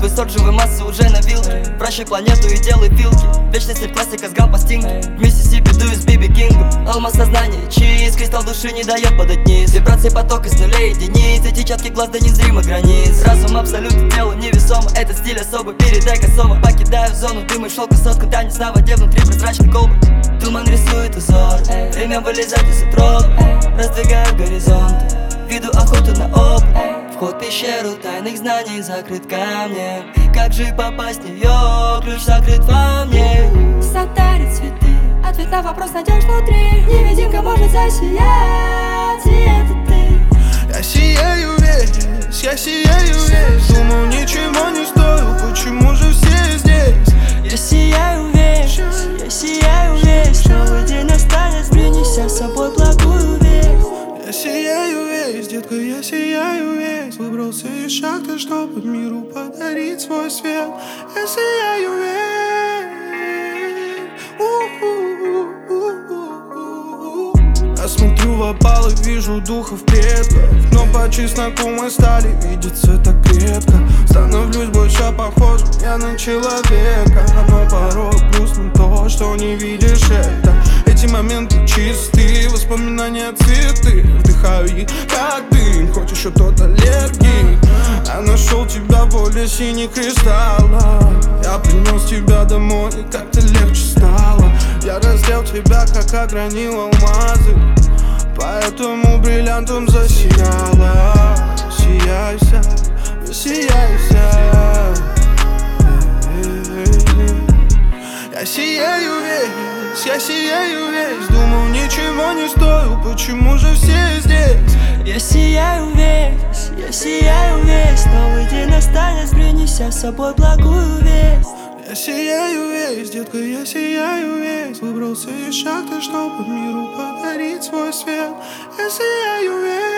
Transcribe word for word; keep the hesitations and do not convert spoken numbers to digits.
высот живой массы уже на вилке. Прощай планету и делай пилки. Вечный стиль классика с грамм-пластинки. В Миссисипи дую с Биби Кингом. Алмаз сознания чист, кристалл души не дает падать низ. Вибрации поток из нулей единиц. Эти четкий глаз до незримых границ. Разум абсолютно телу невесомо. Этот стиль особый, передай косово. Покидаю зону дыма и шелка сотка. Танец на воде внутри прозрачной колбы. Туман рисует узор, время вылезать из утроb. Раздвигаю горизонт, веду охоту на об. Вход в пещеру тайных знаний закрыт камнем. Как же попасть в нее, ключ закрыт во мне. Сад дарит цветы, ответ на вопрос найдешь внутри. Невидимка может засиять, и это ты. Я сияю весь, я сияю весь. Думал, ничего не стою, почему же все здесь? Я сияю весь, я сияю весь. Новый день настанет, принеся с собой благую весть. Я сияю весь, детка, я сияю весь. Выбрался из шахты, чтобы миру подарить свой свет. Я сияю весь. Я смотрю в опал и вижу духов предков. Но по чесноку мы стали видеться так редко. Становлюсь больше похожим я на человека. Но порой грустно то, что не видишь это. Эти моменты чистые, воспоминания цветы. Вдыхаю их как дым, хоть еще тот аллергик. Я нашел тебя в поле синих кристаллов. Я принес тебя домой, и как-то легче стало. Я раздел тебя, как огранил алмазы. Поэтому бриллиантом засияла. Сияйся, сияйся. Я сияю весь, я сияю весь. Думал, ничего не стою, почему же все здесь? Я сияю весь, я сияю весь. Новый день настанет, принеся с собой благую весть. Я сияю весь, детка, я сияю весь. Выбрался из шахты, чтобы миру подарить свой свет. Я сияю весь.